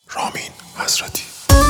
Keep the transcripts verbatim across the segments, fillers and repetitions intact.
رامین حضرتی.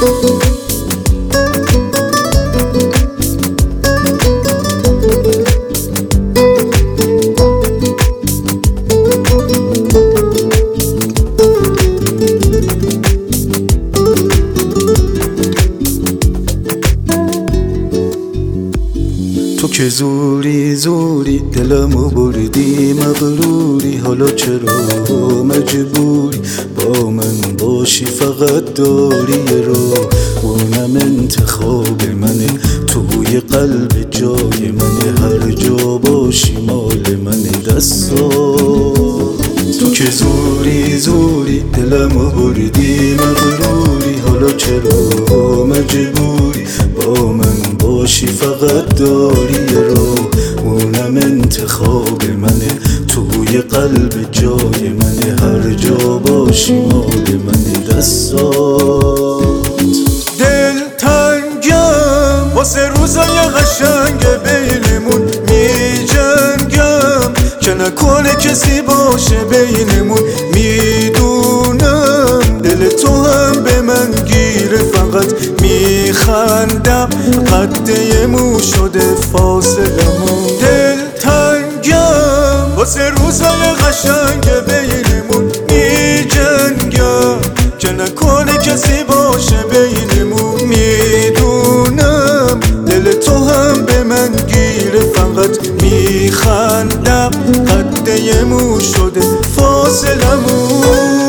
تو که زوری زوری دلمو بردی مغروری، حالا چرا مجبوری با من باشی؟ فقط داری رو اونم انتخاب منه، توی قلب جای منه، هر جا باشی مال منه دستات. تو که زوری زوری دلمو بردی مغروری، حالا چرا مجبوری با من باشی؟ فقط داری رو اونم انتخاب منه، توی قلب جای منه، هر جا باشی مال منه دستات. دل تنگم واسه روزای قشنگ بینمون، می جنگم که نکنه کسی باشه بینمون. میدونم دل تو هم به من گیره، فقط میخندم قد یه مو شده فاصلمون. دل تنگم واسه روزای قشنگ بینمون، می جنگم که نکنه کسی باشه بینمون. میدونم دل تو هم به من گیره، فقط میخندم قد یه مو شده فاصلمون.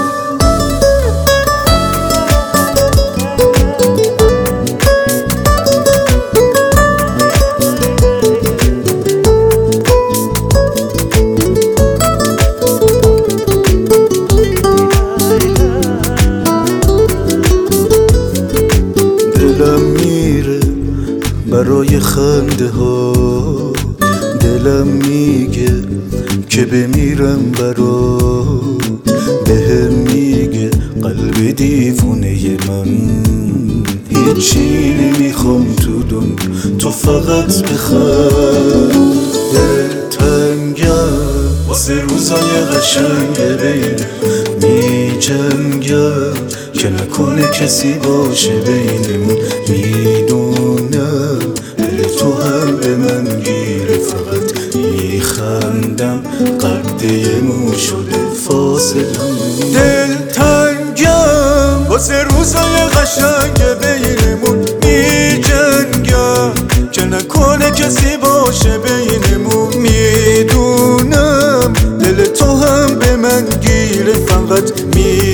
دلم میره برای خنده ها، دلم میگه که بمیرم برات، بهم میگه قلب دیوونه من هیچی نمیخوام تو دنیا، تو فقط بخند. دل تنگم واسه روزای قشنگ بین، می جنگم که نکنه کسی باشه بینمون. میدونم دل تو هم به من گیره، فقط میخندم قد یه مو شده فاصلمون. دل تنگم واسه روزای قشنگ بینمون، می جنگم که نکنه کسی باشه بینمون. میدونم دل تو هم به من گیره، فقط می